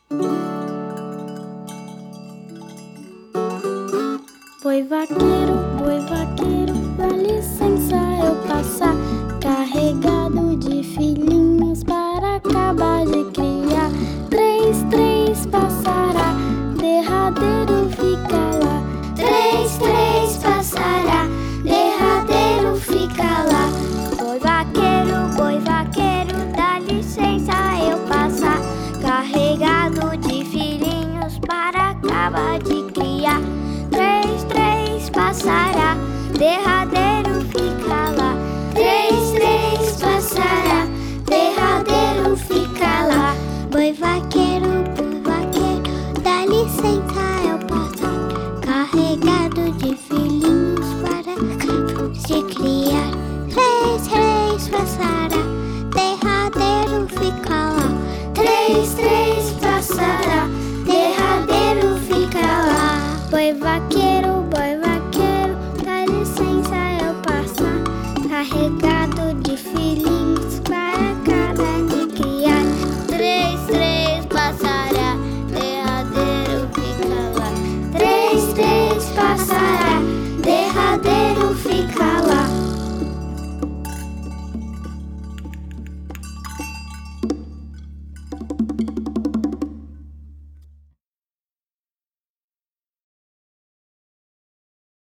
Boi vaqueiro, dá licença eu passar, carregado de filhinhos para acabar de criar. Três passará, derradeiro fica lá. Três passará, derradeiro fica lá. Boi vaqueiro, dá licença eu passar, carregado de filhinhos para acabar de criar. Três passará, derradeiro